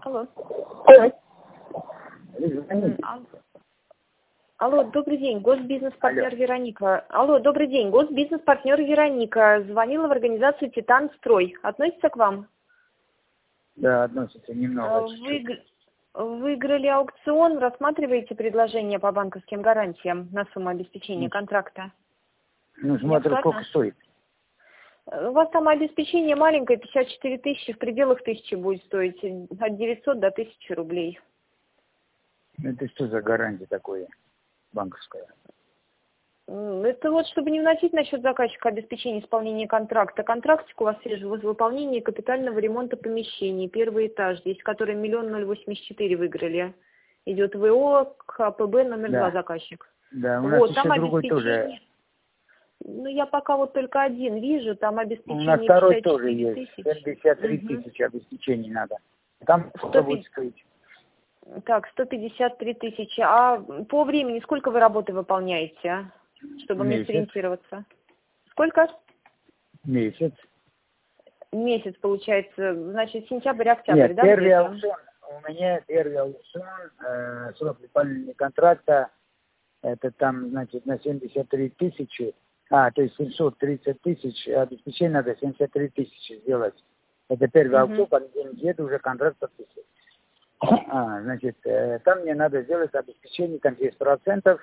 Алло. Алло. Алло, добрый день, госбизнес-партнер Вероника. Алло, добрый день, госбизнес-партнер Вероника. Звонила в организацию «Титан Строй». Относится к вам? Да, относится немного. Выиграли аукцион. Рассматриваете предложение по банковским гарантиям на сумму обеспечения контракта? Ну, смотрю, сколько стоит. У вас там обеспечение маленькое, 54 тысячи, в пределах 1000 будет стоить, от 900 до 1000 рублей. Это что за гарантия такое, банковская? Это вот, чтобы не вносить на счет заказчика обеспечение исполнения контракта. Контрактик у вас вижу, выполнение капитального ремонта помещений, первый этаж, здесь, который 1 084 выиграли. Идет ВО, КПБ, номер 2 заказчик. Да, у нас вот, еще там другой тоже. Ну, я пока вот только один вижу, там обеспечение. У нас второй 54 тоже есть, 000. 73 тысячи обеспечений надо. Там сколько будет стоить? Так, 153 тысячи. А по времени сколько вы работы выполняете, чтобы мне сориентироваться? Сколько? Месяц. Месяц, получается, значит, сентябрь-октябрь, Нет, да? первый аукцион, у меня первый аукцион, срок выполнения контракта, это там, значит, на 73 тысячи, то есть 730 тысяч, обеспечение надо 73 тысячи сделать. Это первый аукцион, по неделе уже контракт подписывать. Значит, там мне надо сделать обеспечение там 10%,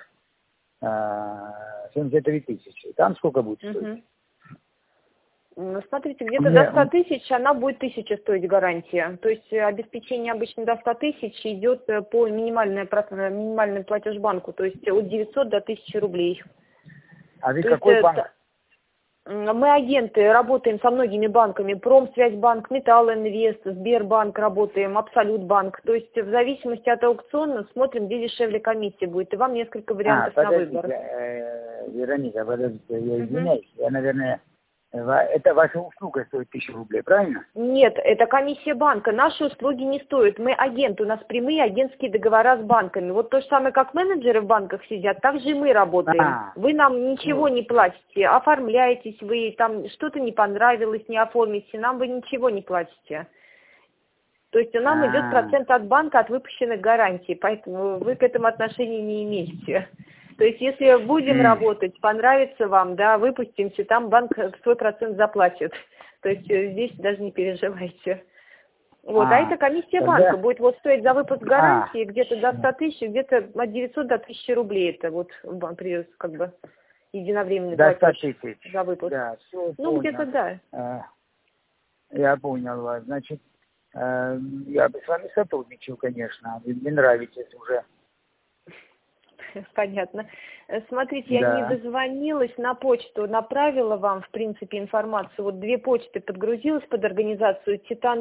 73 тысячи. Там сколько будет стоить? Ну, смотрите, где-то до 100 тысяч она будет 1000 стоить гарантия. То есть обеспечение обычно до 100 тысяч идет по минимальный платеж банку, то есть от 900 до 1000 рублей. А вы какой банк? Мы агенты, работаем со многими банками. Промсвязьбанк, Металлинвест, Сбербанк работаем, Абсолютбанк. То есть в зависимости от аукциона смотрим, где дешевле комиссия будет. И вам несколько вариантов на выбор. Вероника, подождите, я извиняюсь. Я, наверное, это ваша услуга стоит 1000 рублей, правильно? Нет, это комиссия банка. Наши услуги не стоят. Мы агенты, у нас прямые агентские договора с банками. Вот то же самое, как менеджеры в банках сидят, так же и мы работаем. Вы нам ничего не платите, оформляетесь вы, там что-то не понравилось, не оформите, нам вы ничего не платите. То есть у нас идет процент от банка от выпущенных гарантий, поэтому вы к этому отношения не имеете. То есть, если будем работать, понравится вам, да, выпустимся, там банк свой процент заплатит. То есть, здесь даже не переживайте. Вот, это комиссия банка будет вот стоить за выпуск гарантии где-то до 100 тысяч, где-то от 900 до 1000 рублей. Это вот как бы единовременный платеж за выпуск. Да, все, ну, где-то да. Я понял вас. Значит, я бы с вами сотрудничал, конечно. Вы мне нравитесь уже. Понятно. Смотрите, я не дозвонилась, на почту направила вам, в принципе, информацию. Вот 2 почты подгрузилась под организацию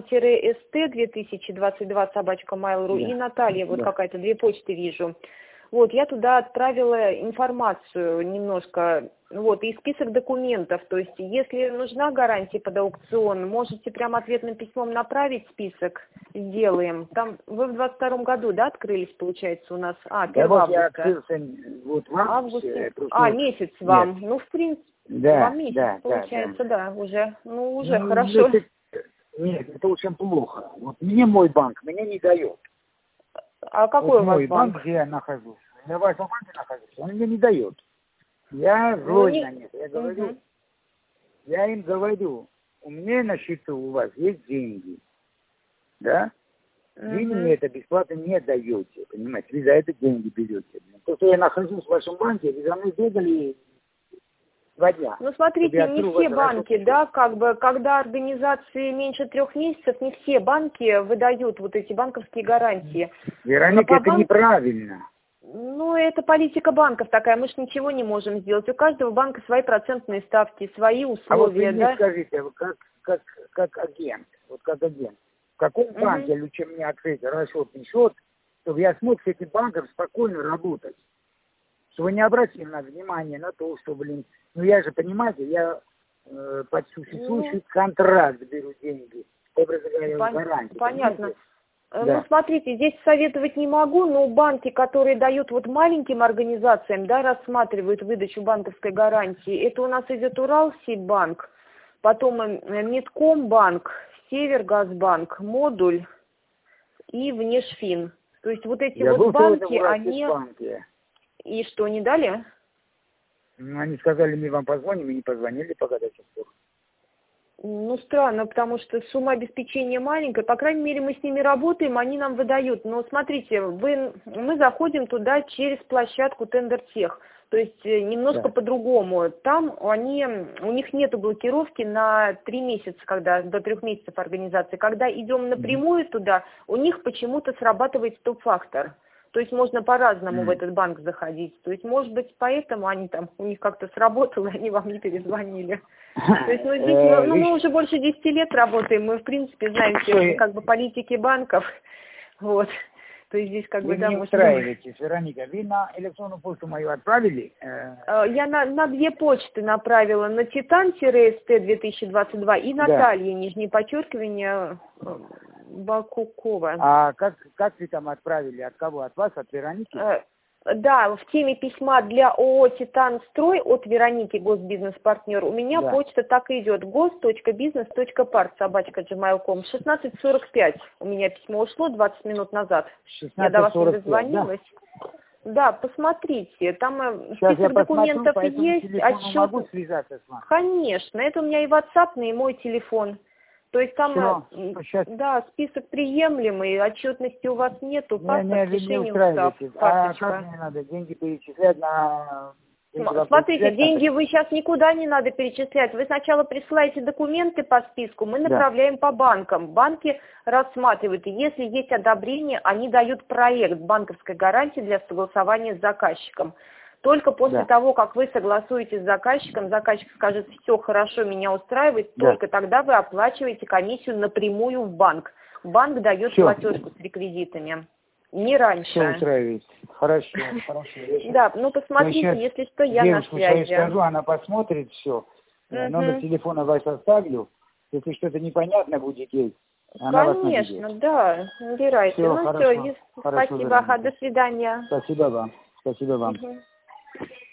titan-st2022 @mail.ru и Наталья, вот какая-то 2 почты вижу. Вот, я туда отправила информацию немножко, вот, и список документов. То есть, если нужна гарантия под аукцион, можете прямо ответным письмом направить список, сделаем. Там вы в 22 году, да, открылись, получается, у нас? 1 августа. Я открылся вот в августе. Месяц вам. Нет. Ну, в принципе, вам месяц, получается, да, уже. Ну, уже хорошо. Нет, это очень плохо. Вот мне мой банк меня не дает. А какой у вас банк, где я нахожусь? Я в вашем банке нахожусь, он мне не дает. Я злой на них. Я им говорю, у меня на счету у вас есть деньги. Да? Вы мне это бесплатно не даете, понимаете? Вы за это деньги берете. То, что я нахожусь в вашем банке, вы за мной бегали 2 дня. Ну, смотрите, не все банки, да, как бы, когда организации меньше 3 месяцев, не все банки выдают вот эти банковские гарантии. Вероника, это неправильно. Ну, это политика банков такая, мы же ничего не можем сделать. У каждого банка свои процентные ставки, свои условия, а вот вы мне скажите, как агент, в каком банке лучше мне открыть расчетный счет, чтобы я смог с этим банком спокойно работать? Чтобы не обратили на внимание на то, что, ну я же, понимаете, я под существующий контракт беру деньги, образно говоря, гарантию. Понятно. Ну, смотрите, здесь советовать не могу, но банки, которые дают вот маленьким организациям, да, рассматривают выдачу банковской гарантии, это у нас идет Уралсиббанк, потом Меткомбанк, Севергазбанк, Модуль и Внешфин. То есть вот эти вот банки, они... И что, не дали? Ну, они сказали, мы вам позвоним, и не позвонили пока до сих пор. Ну, странно, потому что сумма обеспечения маленькая. По крайней мере, мы с ними работаем, они нам выдают. Но смотрите, мы заходим туда через площадку Тендертех. То есть немножко по-другому. Там у них нету блокировки на 3 месяца, до 3 месяцев организации. Когда идем напрямую туда, у них почему-то срабатывает стоп-фактор. То есть можно по-разному в этот банк заходить. То есть, может быть, поэтому у них как-то сработало, и они вам не перезвонили. То есть, здесь мы уже больше 10 лет работаем, мы, в принципе, знаем все политики банков. Вот. То есть здесь вы не устраиваетесь, Вероника. Вы на электронную почту мою отправили? Я на 2 почты направила, на Titan-ST2022 и Наталья, нижнее подчеркивание, Бакукова. А как вы там отправили? От кого? От вас? От Вероники? Да, в теме письма для ООО «Титан-Строй» от Вероники, госбизнес-партнер, у меня почта так и идет: gos.business.part@gmail.com. 16:45 у меня письмо ушло 20 минут назад. Я до вас не дозвонилась. Да, посмотрите, там список документов есть, отчет. Могу связаться с вами? Конечно, это у меня и WhatsApp, и мой телефон. То есть там, да, список приемлемый, отчетности у вас нету, паспорт, решение устав, А как мне надо деньги перечислять на... Смотрите, деньги вы сейчас никуда не надо перечислять. Вы сначала присылаете документы по списку, мы направляем по банкам. Банки рассматривают. И если есть одобрение, они дают проект банковской гарантии для согласования с заказчиком. Только после того, как вы согласуете с заказчиком, заказчик скажет: все хорошо, меня устраивает, только тогда вы оплачиваете комиссию напрямую в банк. Банк дает платежку с реквизитами. Не раньше. Все устраивает. Хорошо. Да, ну посмотрите, если что, я на связи. Я скажу, она посмотрит все. Номер телефона вас оставлю. Если что-то непонятно будет ей, она вас наберет. Конечно, да, набирайте. Все, ну хорошо. Все, спасибо, до свидания. Спасибо вам.